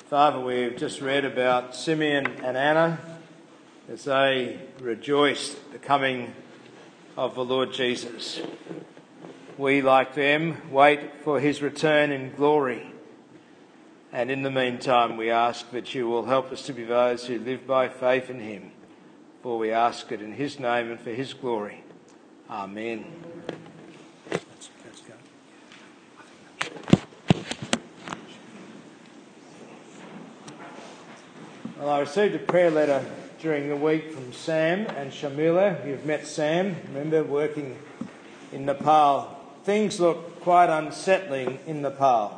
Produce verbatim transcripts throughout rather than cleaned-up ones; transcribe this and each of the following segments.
Father, we've just read about Simeon and Anna as they rejoiced at the coming of the Lord Jesus. We, like them, wait for his return in glory. And in the meantime, we ask that you will help us to be those who live by faith in him. For we ask it in his name and for his glory. Amen. Let's, let's go. Well, I received a prayer letter during the week from Sam and Shamila. You've met Sam, remember, working in Nepal. Things look quite unsettling in Nepal.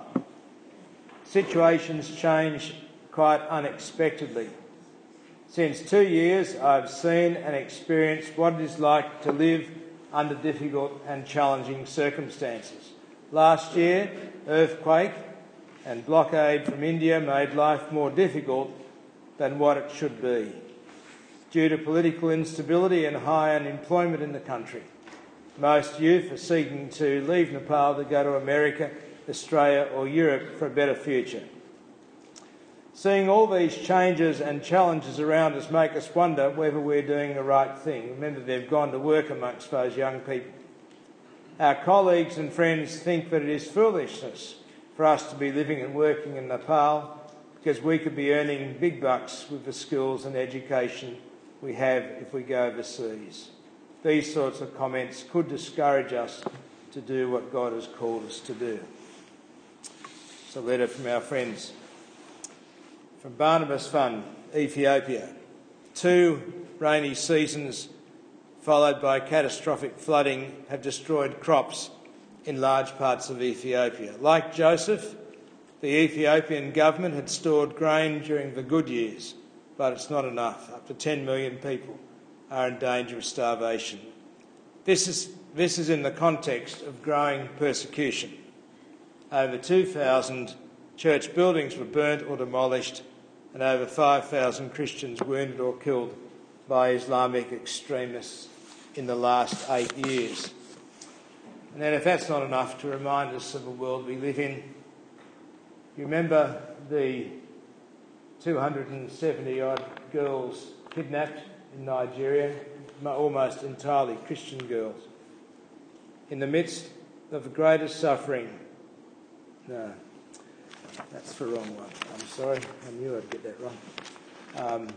Situations change quite unexpectedly. Since two years, I've seen and experienced what it is like to live under difficult and challenging circumstances. Last year, earthquake and blockade from India made life more difficult than what it should be, due to political instability and high unemployment in the country. Most youth are seeking to leave Nepal to go to America, Australia or Europe for a better future. Seeing all these changes and challenges around us make us wonder whether we're doing the right thing. Remember, they've gone to work amongst those young people. Our colleagues and friends think that it is foolishness for us to be living and working in Nepal because we could be earning big bucks with the skills and education we have if we go overseas. These sorts of comments could discourage us to do what God has called us to do. It's a letter from our friends. From Barnabas Fund, Ethiopia. Two rainy seasons followed by catastrophic flooding have destroyed crops in large parts of Ethiopia. Like Joseph, the Ethiopian government had stored grain during the good years, but it's not enough. Up to ten million people are in danger of starvation. This is, this is in the context of growing persecution. Over two thousand church buildings were burnt or demolished, and over five thousand Christians wounded or killed by Islamic extremists in the last eight years. And then if that's not enough to remind us of the world we live in, you remember the two hundred seventy odd girls kidnapped in Nigeria, almost entirely Christian girls, in the midst of the greatest suffering. No, that's the wrong one. I'm sorry, I knew I'd get that wrong. Um,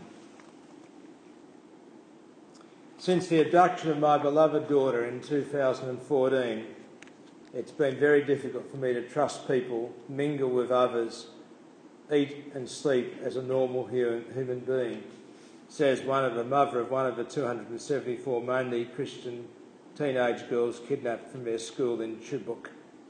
since the abduction of my beloved daughter in two thousand fourteen, it's been very difficult for me to trust people, mingle with others, eat and sleep as a normal human being, says one of the mother of one of the two hundred seventy-four mainly Christian teenage girls kidnapped from their school in Chibok.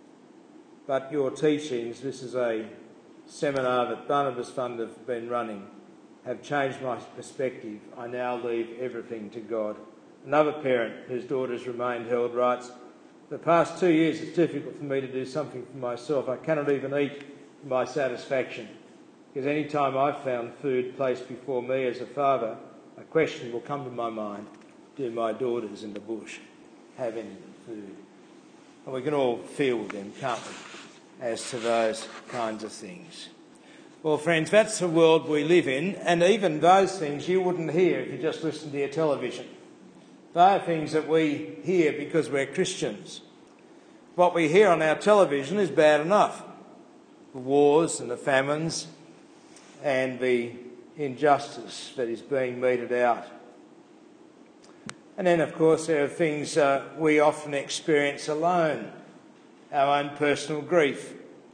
But your teachings, this is a seminar that Barnabas Fund have been running, have changed my perspective. I now leave everything to God. Another parent whose daughters remained held writes, "The past two years it's difficult for me to do something for myself. I cannot even eat for my satisfaction, because any time I've found food placed before me as a father, a question will come to my mind: do my daughters in the bush have any food?" And we can all feel with them, can't we, as to those kinds of things. Well, friends, that's the world we live in, and even those things you wouldn't hear if you just listened to your television. They are things that we hear because we're Christians. What we hear on our television is bad enough. The wars and the famines and the injustice that is being meted out. And then, of course, there are things uh, we often experience alone. Our own personal grief,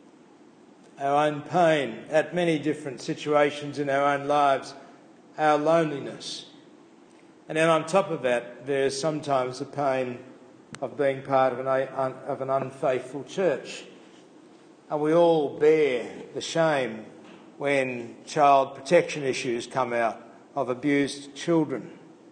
our own pain at many different situations in our own lives, our loneliness. And then on top of that, there's sometimes the pain of being part of an, of an unfaithful church. And we all bear the shame when child protection issues come out of abused children.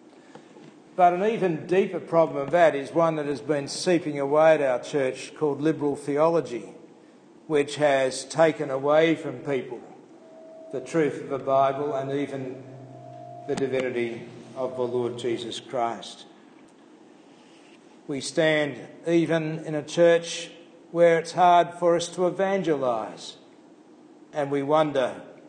But an even deeper problem of that is one that has been seeping away at our church called liberal theology, which has taken away from people the truth of the Bible and even the divinity of the Lord Jesus Christ. We stand even in a church where it's hard for us to evangelise, and we wonder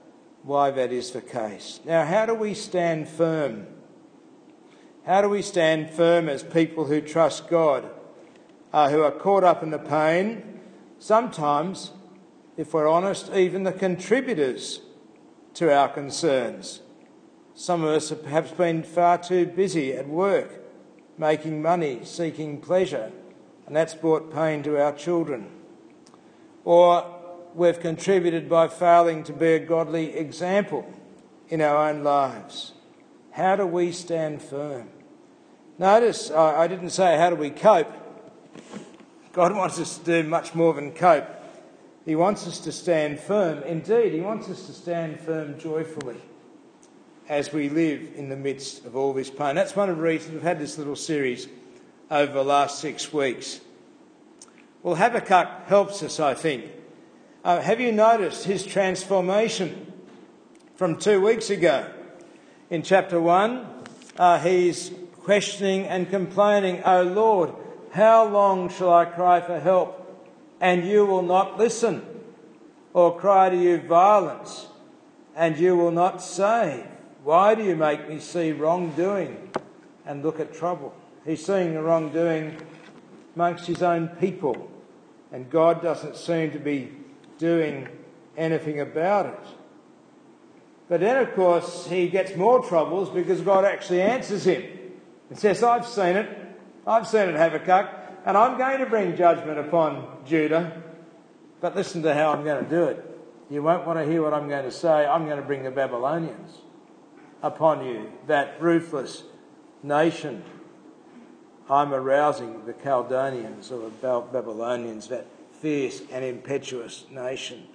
why that is the case. Now, how do we stand firm? How do we stand firm as people who trust God, uh, who are caught up in the pain? Sometimes, if we're honest, even the contributors to our concerns. Some of us have perhaps been far too busy at work, making money, seeking pleasure, and that's brought pain to our children. Or we've contributed by failing to be a godly example in our own lives. How do we stand firm? Notice, I didn't say how do we cope. God wants us to do much more than cope. He wants us to stand firm. Indeed, he wants us to stand firm joyfully as we live in the midst of all this pain. That's one of the reasons we've had this little series over the last six weeks. Well, Habakkuk helps us, I think. Uh, have you noticed his transformation from two weeks ago? In chapter one, uh, he's questioning and complaining, "O Lord, how long shall I cry for help, and you will not listen? Or cry to you violence, and you will not save? Why do you make me see wrongdoing and look at trouble?" He's seeing the wrongdoing amongst his own people, and God doesn't seem to be doing anything about it. But then, of course, he gets more troubles because God actually answers him and says, "I've seen it. I've seen it, Habakkuk, and I'm going to bring judgment upon Judah. But listen to how I'm going to do it. You won't want to hear what I'm going to say. I'm going to bring the Babylonians upon you, that ruthless nation. I'm arousing the Chaldeans or the Babylonians, that fierce and impetuous nation."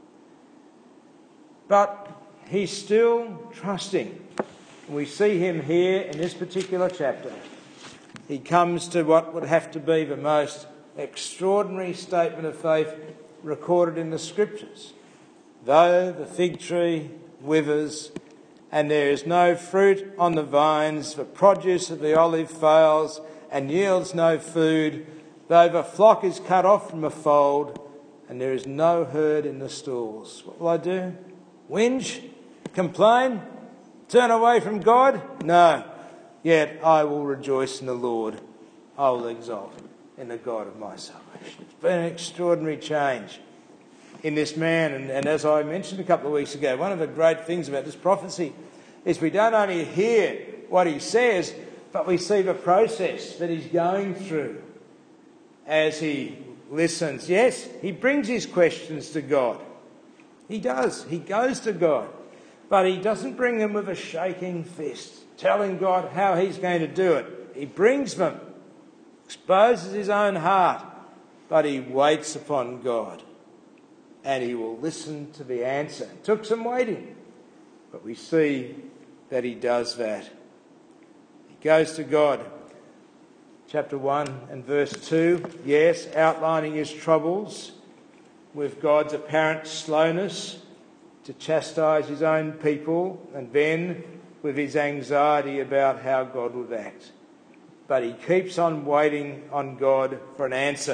But he's still trusting. We see him here in this particular chapter. He comes to what would have to be the most extraordinary statement of faith recorded in the Scriptures. "Though the fig tree withers, and there is no fruit on the vines, the produce of the olive fails and yields no food, though the flock is cut off from the fold, and there is no herd in the stalls. What will I do? Whinge? Complain? Turn away from God? No. Yet I will rejoice in the Lord. I will exult in the God of my salvation." It's been an extraordinary change in this man. And, and as I mentioned a couple of weeks ago, one of the great things about this prophecy is we don't only hear what he says, but we see the process that he's going through as he listens. Yes, he brings his questions to God. He does. He goes to God. But he doesn't bring them with a shaking fist, telling God how he's going to do it. He brings them, exposes his own heart, but he waits upon God. And he will listen to the answer. It took some waiting, but we see that he does that. He goes to God. Chapter one and verse two, yes, outlining his troubles with God's apparent slowness to chastise his own people, and then with his anxiety about how God would act. But he keeps on waiting on God for an answer.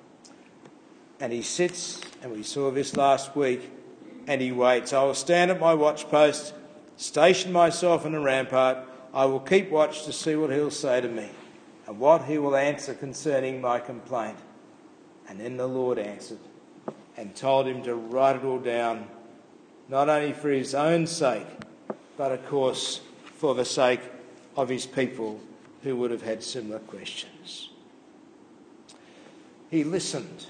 And he sits, and we saw this last week, and he waits. "I will stand at my watchpost, station myself on the rampart. I will keep watch to see what he'll say to me, and what he will answer concerning my complaint." And then the Lord answered and told him to write it all down, not only for his own sake, but of course for the sake of his people who would have had similar questions. He listened.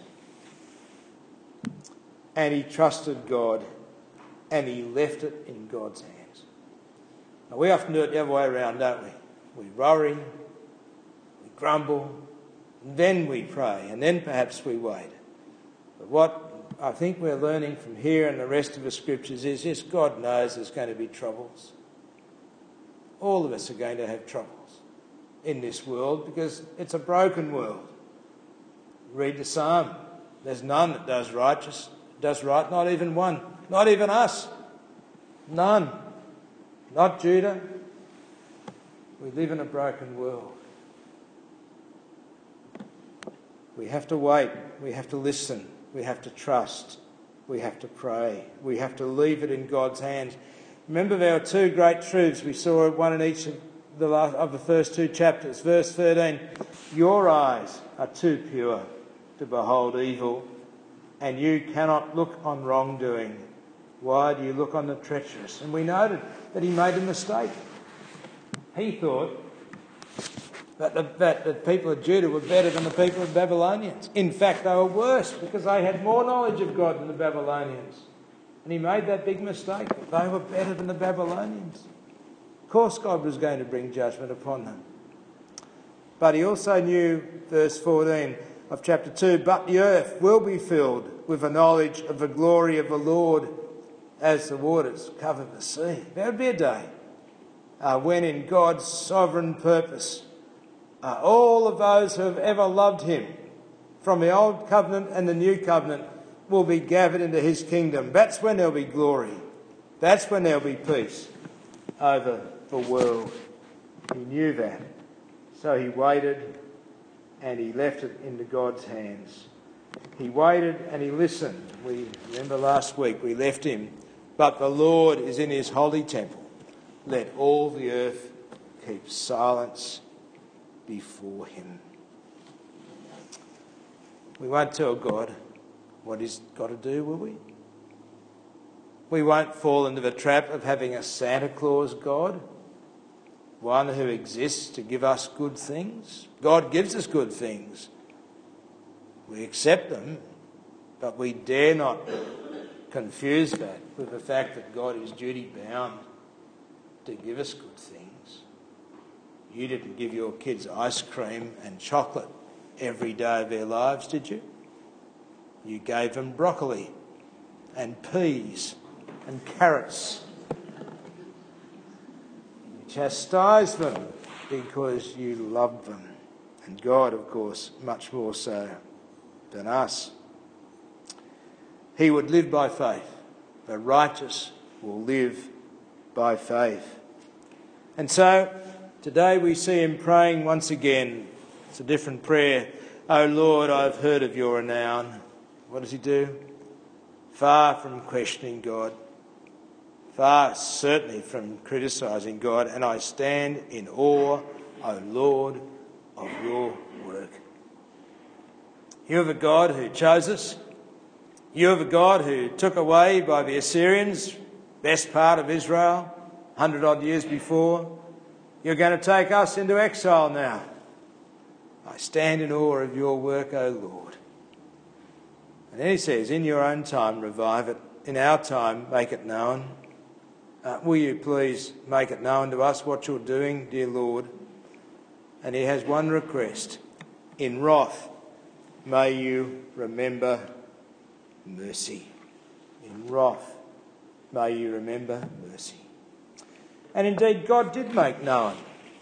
And he trusted God, and he left it in God's hands. Now, we often do it the other way around, don't we? We worry, we grumble, and then we pray, and then perhaps we wait. But what I think we're learning from here and the rest of the Scriptures is, yes, God knows there's going to be troubles. All of us are going to have troubles in this world because it's a broken world. Read the Psalm. There's none that does righteous. Does right, not even one, not even us, none, not Judah. We live in a broken world. We have to wait, we have to listen, we have to trust, we have to pray. We have to leave it in God's hands. Remember our two great truths. We saw one in each of the, last, of the first two chapters. Verse thirteen, your eyes are too pure to behold evil, and you cannot look on wrongdoing. Why do you look on the treacherous? And we noted that he made a mistake. He thought that the, that the people of Judah were better than the people of Babylonians. In fact, they were worse because they had more knowledge of God than the Babylonians. And he made that big mistake. They were better than the Babylonians. Of course God was going to bring judgment upon them. But he also knew, verse fourteen of chapter two, but the earth will be filled with the knowledge of the glory of the Lord as the waters cover the sea. There would be a day uh, when in God's sovereign purpose, uh, all of those who have ever loved him from the old covenant and the new covenant will be gathered into his kingdom. That's when there'll be glory. That's when there'll be peace over the world. He knew that. So he waited and he left it into God's hands. He waited and he listened. We remember last week we left him. But the Lord is in his holy temple. Let all the earth keep silence before him. We won't tell God what he's got to do, will we? We won't fall into the trap of having a Santa Claus God, one who exists to give us good things. God gives us good things. We accept them, but we dare not confuse that with the fact that God is duty-bound to give us good things. You didn't give your kids ice cream and chocolate every day of their lives, did you? You gave them broccoli and peas and carrots. You chastised them because you loved them. And God, of course, much more so than us. He would live by faith. The righteous will live by faith. And so today we see him praying once again. It's a different prayer. O Lord, I've heard of your renown. What does he do? Far from questioning God, far certainly from criticising God, and I stand in awe, O Lord, of your work. You are the God who chose us. You are the God who took away by the Assyrians, best part of Israel, hundred odd years before. You're going to take us into exile now. I stand in awe of your work, O Lord. And then he says, in your own time, revive it. In our time, make it known. Uh, will you please make it known to us what you're doing, dear Lord? And he has one request. In wrath, may you remember mercy. In wrath, may you remember mercy. And indeed, God did make known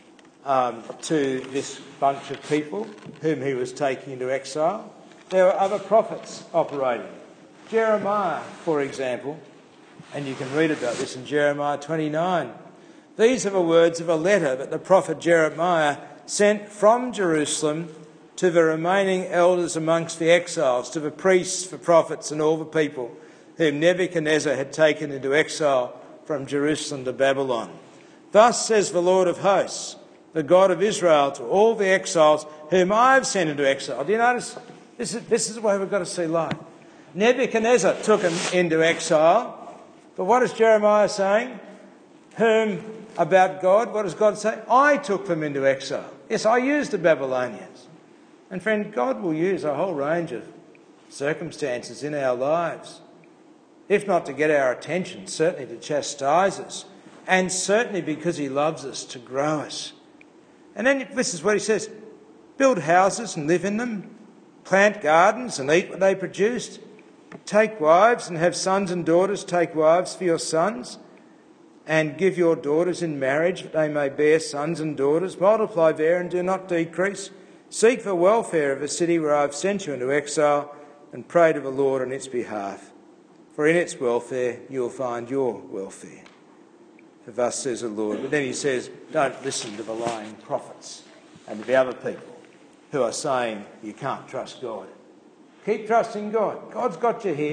um, to this bunch of people whom he was taking into exile. There were other prophets operating. Jeremiah, for example, and you can read about this in Jeremiah twenty-nine. These are the words of a letter that the prophet Jeremiah sent from Jerusalem to the remaining elders amongst the exiles, to the priests, the prophets and all the people whom Nebuchadnezzar had taken into exile from Jerusalem to Babylon. Thus says the Lord of hosts, the God of Israel, to all the exiles whom I have sent into exile. Do you notice? This is, this is the way we've got to see life. Nebuchadnezzar took him into exile. But what is Jeremiah saying? Whom about God? What does God say? I took them into exile. Yes, I used the Babylonians. And friend, God will use a whole range of circumstances in our lives. If not to get our attention, certainly to chastise us. And certainly because he loves us, to grow us. And then this is what he says. Build houses and live in them. Plant gardens and eat what they produced. Take wives and have sons and daughters. Take wives for your sons. And give your daughters in marriage that they may bear sons and daughters. Multiply there and do not decrease. Seek the welfare of the city where I have sent you into exile and pray to the Lord on its behalf. For in its welfare you will find your welfare. For thus says the Lord. But then he says, don't listen to the lying prophets and to the other people who are saying you can't trust God. Keep trusting God. God's got you here.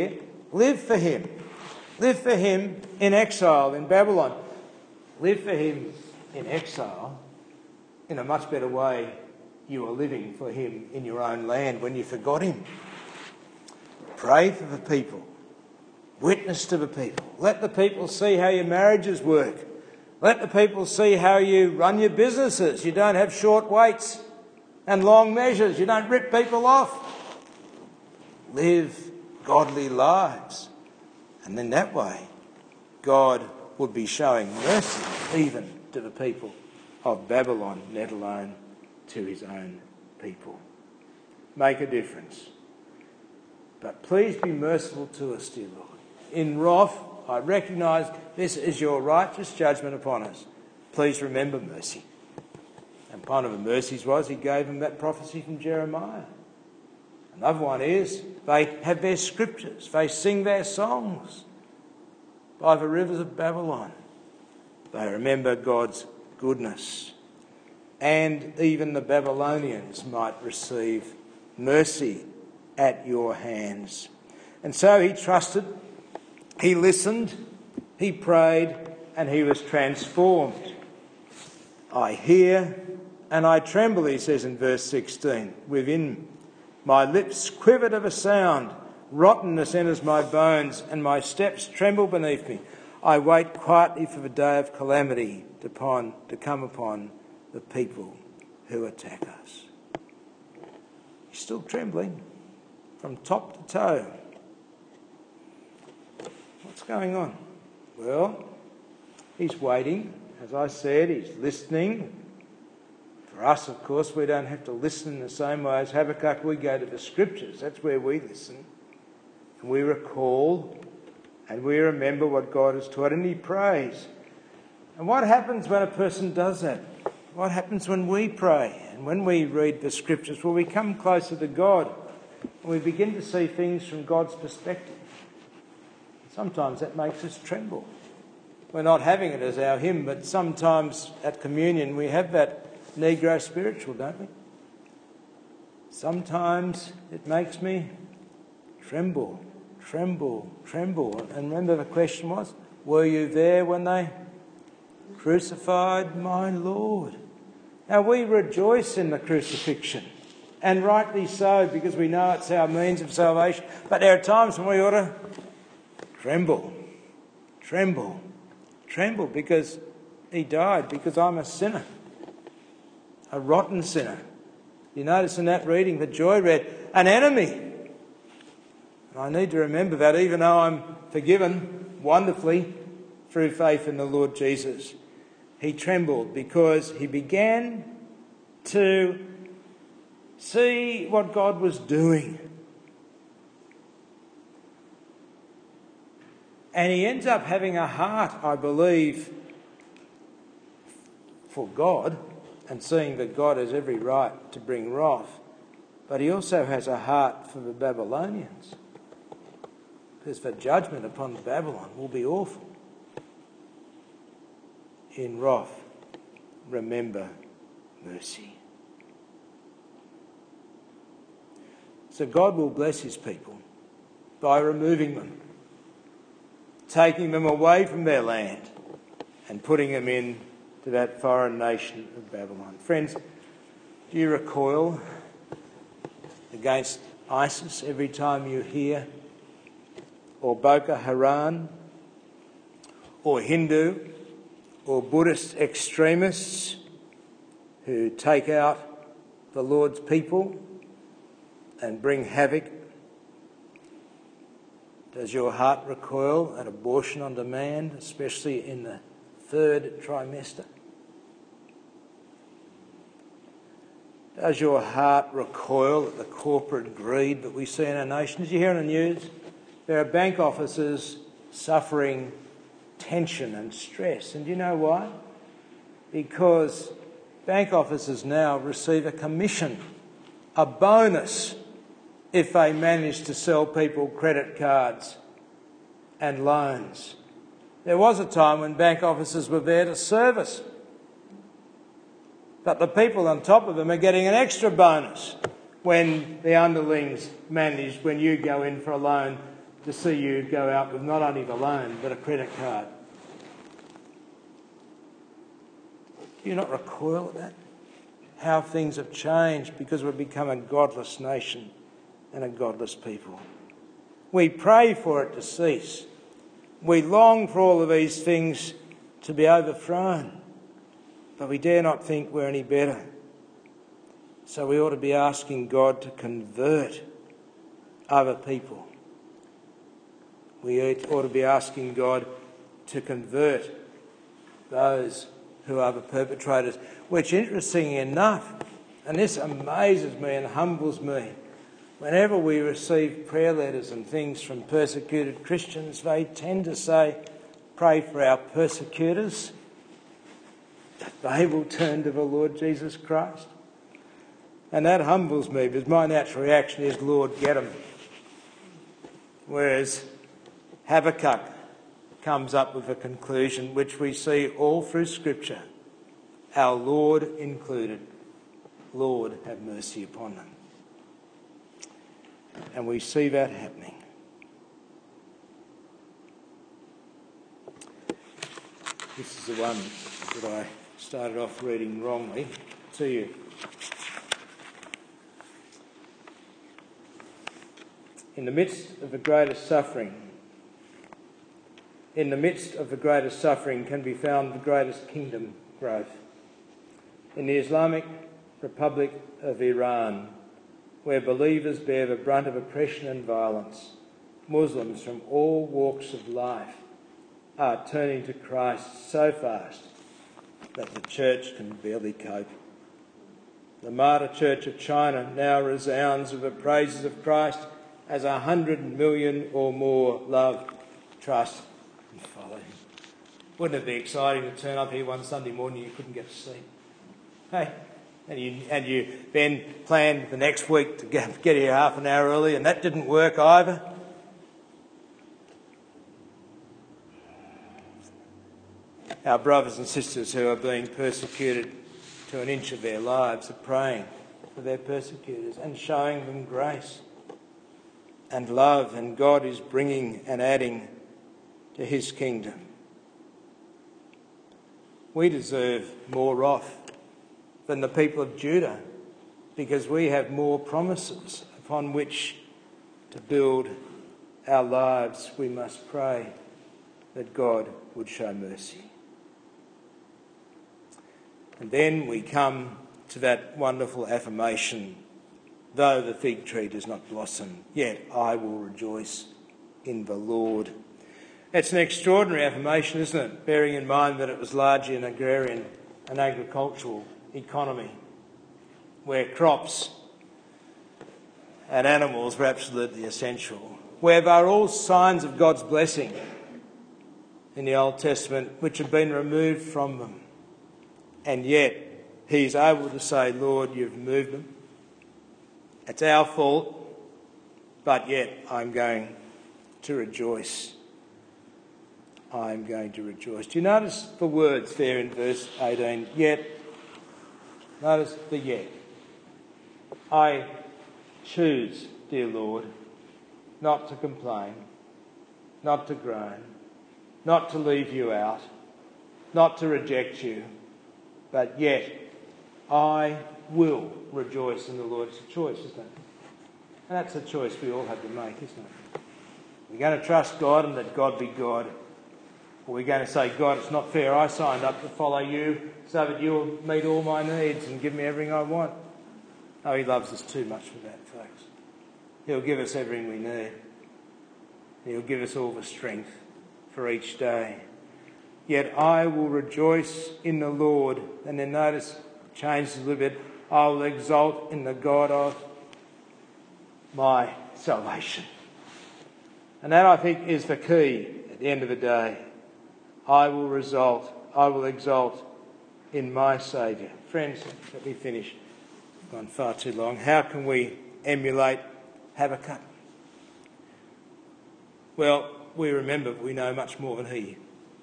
Live for him. Live for him in exile in Babylon. Live for him in exile in a much better way you are living for him in your own land when you forgot him. Pray for the people. Witness to the people. Let the people see how your marriages work. Let the people see how you run your businesses. You don't have short waits and long measures. You don't rip people off. Live godly lives. And in that way, God would be showing mercy even to the people of Babylon, let alone to his own people. Make a difference. But please be merciful to us, dear Lord. In wrath, I recognise this is your righteous judgment upon us. Please remember mercy. And one of the mercies was he gave them that prophecy from Jeremiah. Another one is they have their scriptures. They sing their songs by the rivers of Babylon. They remember God's goodness. And even the Babylonians might receive mercy at your hands. And so he trusted, he listened, he prayed, and he was transformed. I hear and I tremble, he says in verse sixteen. Within my lips quivered of a sound. Rottenness enters my bones, and my steps tremble beneath me. I wait quietly for the day of calamity to, upon, to come upon the people who attack us. He's still trembling from top to toe. What's going on? Well, he's waiting. As I said, he's listening. For us, of course, we don't have to listen in the same way as Habakkuk. We go to the scriptures. That's where we listen. And we recall and we remember what God has taught, and he prays. And what happens when a person does that? What happens when we pray and when we read the scriptures? Well, we come closer to God and we begin to see things from God's perspective. Sometimes that makes us tremble. We're not having it as our hymn, but sometimes at communion we have that Negro spiritual, don't we? Sometimes it makes me tremble, tremble, tremble. And remember the question was, were you there when they crucified my Lord? Now we rejoice in the crucifixion, and rightly so, because we know it's our means of salvation. But there are times when we ought to tremble, tremble, tremble, because he died, because I'm a sinner, a rotten sinner. You notice in that reading that Joy read, an enemy. And I need to remember that even though I'm forgiven wonderfully through faith in the Lord Jesus, he trembled because he began to see what God was doing. And he ends up having a heart, I believe, for God, and seeing that God has every right to bring wrath. But he also has a heart for the Babylonians, because the judgment upon Babylon will be awful. In wrath, remember mercy. So God will bless his people by removing them, taking them away from their land and putting them in to that foreign nation of Babylon. Friends, do you recoil against ISIS every time you hear, or Boko Haram, or Hindu, or Buddhist extremists who take out the Lord's people and bring havoc? Does your heart recoil at abortion on demand, especially in the third trimester? Does your heart recoil at the corporate greed that we see in our nation? Did you hear on the news? There are bank officers suffering tension and stress. And do you know why? Because bank officers now receive a commission, a bonus, if they manage to sell people credit cards and loans. There was a time when bank officers were there to service, but the people on top of them are getting an extra bonus when the underlings manage, when you go in for a loan, to see you go out with not only the loan but a credit card. Do you not recoil at that? How things have changed because we've become a godless nation and a godless people. We pray for it to cease. We long for all of these things to be overthrown, but we dare not think we're any better. So we ought to be asking God to convert other people. We ought to be asking God to convert those who are the perpetrators, which, interestingly enough, and this amazes me and humbles me, whenever we receive prayer letters and things from persecuted Christians, they tend to say, pray for our persecutors, that they will turn to the Lord Jesus Christ. And that humbles me because my natural reaction is, Lord, get them. Whereas Habakkuk comes up with a conclusion which we see all through Scripture, our Lord included. Lord, have mercy upon them. And we see that happening. This is the one that I started off reading wrongly to you. In the midst of the greatest suffering, in the midst of the greatest suffering can be found the greatest kingdom growth. In the Islamic Republic of Iran, where believers bear the brunt of oppression and violence, Muslims from all walks of life are turning to Christ so fast that the church can barely cope. The Martyr Church of China now resounds with the praises of Christ as a hundred million or more love, trust and follow him. Wouldn't it be exciting to turn up here one Sunday morning you couldn't get a seat? Hey, and you, and you then planned the next week to get, get here half an hour early and that didn't work either? Our brothers and sisters who are being persecuted to an inch of their lives are praying for their persecutors and showing them grace and love, and God is bringing and adding to his kingdom. We deserve more wrath than the people of Judah because we have more promises upon which to build our lives. We must pray that God would show mercy. And then we come to that wonderful affirmation, though the fig tree does not blossom, yet I will rejoice in the Lord. It's an extraordinary affirmation, isn't it? Bearing in mind that it was largely an agrarian and agricultural economy where crops and animals were absolutely essential, where there are all signs of God's blessing in the Old Testament which have been removed from them. And yet he's able to say, Lord, you've removed them. It's our fault, but yet I'm going to rejoice. I'm going to rejoice. Do you notice the words there in verse eighteen? Yet. Notice the yet. I choose, dear Lord, not to complain, not to groan, not to leave you out, not to reject you, but yet I will rejoice in the Lord. It's a choice, isn't it? And that's a choice we all have to make, isn't it? We're going to trust God and let God be God. Or we're going to say, God, it's not fair. I signed up to follow you so that you'll meet all my needs and give me everything I want. Oh, he loves us too much for that, folks. He'll give us everything we need. He'll give us all the strength for each day. Yet I will rejoice in the Lord. And then notice, changes a little bit. I will exult in the God of my salvation. And that, I think, is the key at the end of the day. I will result, I will exult in my Saviour. Friends, let me finish. I've gone far too long. How can we emulate Habakkuk? Well, we remember we know much more than he.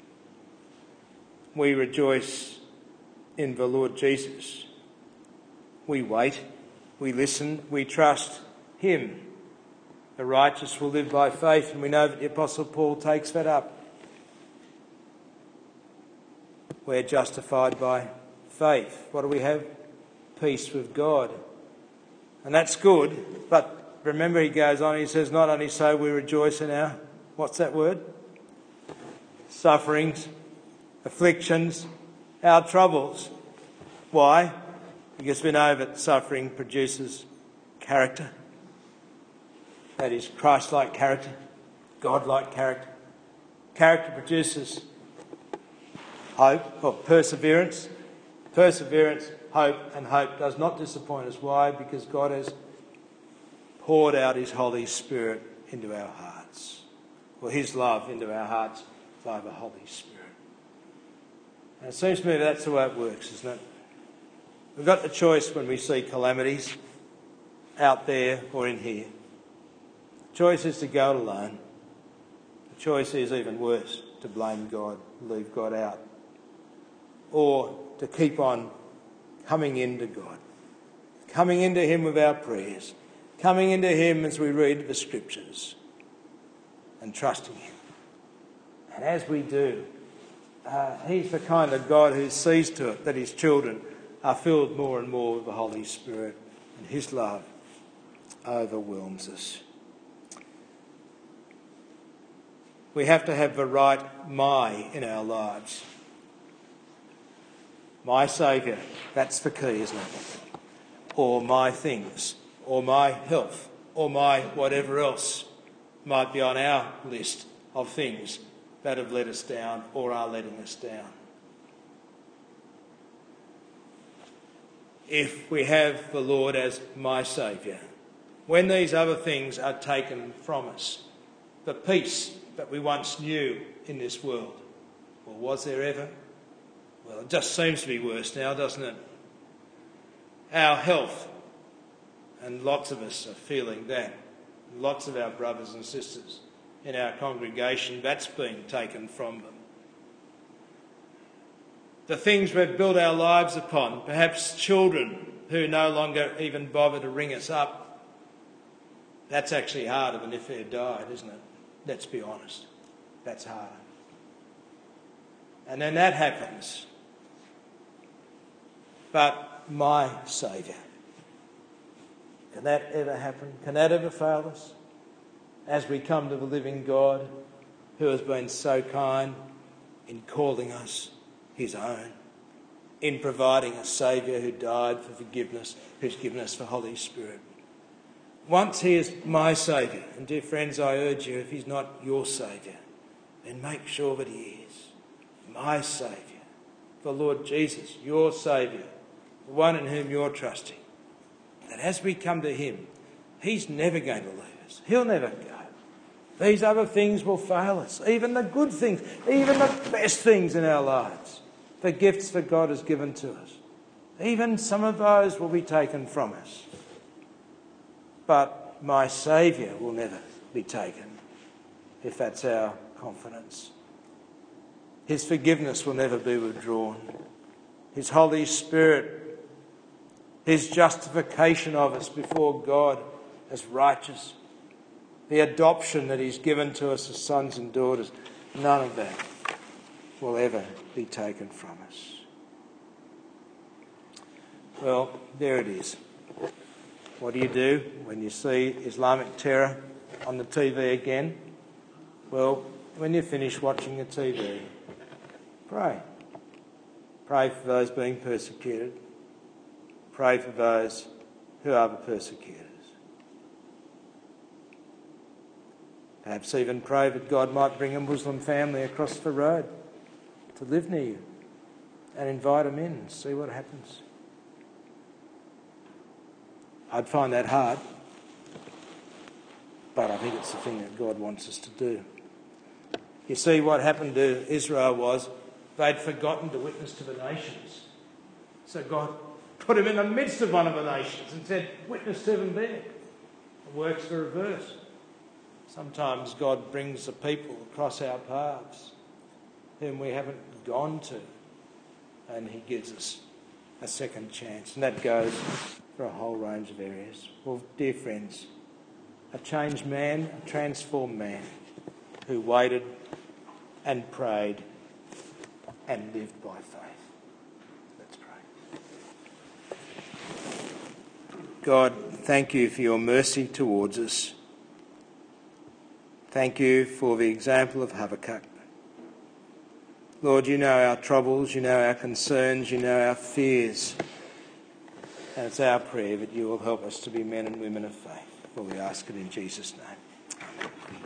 We rejoice in the Lord Jesus. We wait, we listen, we trust him. The righteous will live by faith, and we know that the Apostle Paul takes that up. We're justified by faith. What do we have? Peace with God. And that's good, but remember he goes on, he says, not only so, we rejoice in our, what's that word? Sufferings, afflictions, our troubles. Why? Because we know that suffering produces character. That is Christ-like character, God-like character. Character produces hope or perseverance. Perseverance, hope, and hope does not disappoint us. Why? Because God has poured out his Holy Spirit into our hearts. Or his love into our hearts by the Holy Spirit. And it seems to me that's the way it works, isn't it? We've got the choice when we see calamities out there or in here. The choice is to go it alone. The choice is even worse, to blame God, leave God out. Or to keep on coming into God. Coming into him with our prayers. Coming into him as we read the scriptures. And trusting him. And as we do, uh, he's the kind of God who sees to it that his children are filled more and more with the Holy Spirit, and his love overwhelms us. We have to have the right my in our lives. My Saviour, that's the key, isn't it? Or my things, or my health, or my whatever else might be on our list of things that have let us down or are letting us down. If we have the Lord as my Saviour, when these other things are taken from us, the peace that we once knew in this world, or was there ever? Well, it just seems to be worse now, doesn't it? Our health, and lots of us are feeling that. Lots of our brothers and sisters in our congregation, that's being taken from them. The things we've built our lives upon, perhaps children who no longer even bother to ring us up, that's actually harder than if they had died, isn't it? Let's be honest. That's harder. And then that happens. But my Saviour, can that ever happen? Can that ever fail us? As we come to the living God who has been so kind in calling us his own, in providing a Saviour who died for forgiveness, who's given us the Holy Spirit. Once he is my Saviour, and dear friends, I urge you, if he's not your Saviour, then make sure that he is my Saviour. The Lord Jesus, your Saviour, the one in whom you're trusting. That as we come to him, he's never going to leave us. He'll never go. These other things will fail us. Even the good things, even the best things in our lives. The gifts that God has given to us. Even some of those will be taken from us. But my Saviour will never be taken, if that's our confidence. His forgiveness will never be withdrawn. His Holy Spirit, his justification of us before God as righteous, the adoption that he's given to us as sons and daughters, none of that will ever be taken from us. Well, there it is. What do you do when you see Islamic terror on the T V again? Well, when you finish watching the T V, pray. Pray for those being persecuted. Pray for those who are the persecutors. Perhaps even pray that God might bring a Muslim family across the road to live near you and invite them in and see what happens. I'd find that hard, but I think it's the thing that God wants us to do. You see, what happened to Israel was they'd forgotten to witness to the nations. So God put him in the midst of one of the nations and said, witness to them there. It works the reverse. Sometimes God brings the people across our paths whom we haven't gone to, and he gives us a second chance. And that goes for a whole range of areas. Well, dear friends, a changed man, a transformed man who waited and prayed and lived by faith. Let's pray. God, thank you for your mercy towards us. Thank you for the example of Habakkuk. Lord, you know our troubles, you know our concerns, you know our fears. And it's our prayer that you will help us to be men and women of faith. For we ask it in Jesus' name. Amen.